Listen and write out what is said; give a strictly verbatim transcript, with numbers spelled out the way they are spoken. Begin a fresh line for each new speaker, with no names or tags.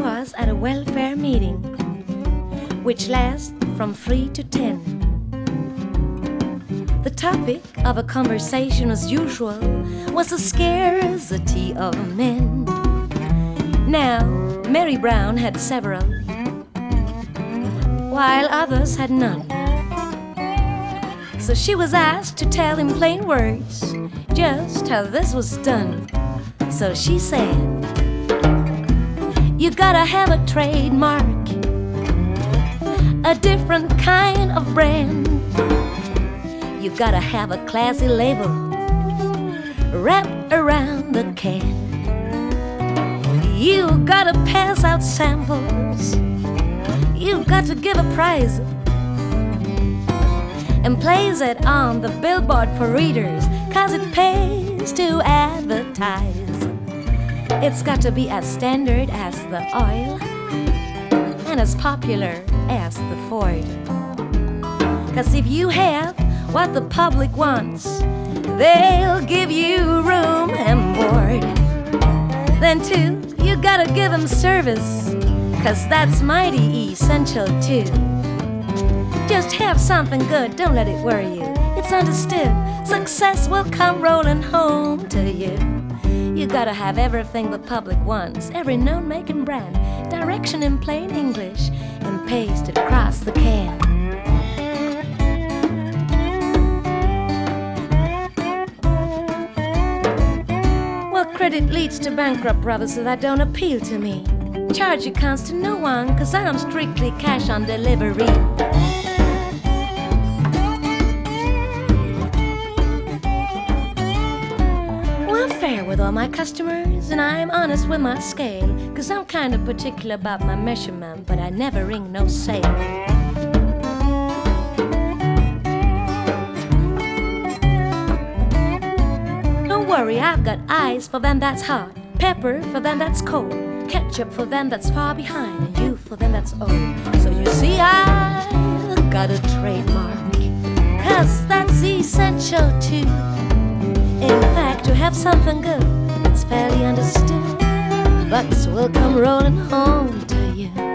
was at a welfare meeting, which lasts from three to ten. The topic of a conversation, as usual, was the scarcity of men. Now, Mary Brown had several, while others had none. So she was asked to tell in plain words just how this was done. So she said, you gotta have a trademark, a different kind of brand. You gotta have a classy label wrapped around the can. You gotta pass out samples, you got to give a prize and place it on the billboard for readers, 'cause it pays to advertise. It's got to be as standard as the oil and as popular as the Ford. 'Cause if you have what the public wants, they'll give you room and board. Then too, you gotta give them service, 'cause that's mighty essential too. Just have something good, don't let it worry you. It's understood, success will come rolling home to you. You gotta have everything the public wants, every known make and brand, direction in plain English, and pasted across the can. Well, credit leads to bankrupt, brother, so that don't appeal to me. Charge accounts to no one, 'cause I'm strictly cash on delivery. Fair with all my customers, and I'm honest with my scale, 'cause I'm kind of particular about my measurement, but I never ring no sale. Don't worry, I've got eyes for them that's hot, pepper for them that's cold, ketchup for them that's far behind, and you for them that's old. So you see, I got a trademark, 'cause that's essential too. In fact, to have something good, it's fairly understood, bucks will come rolling home to you.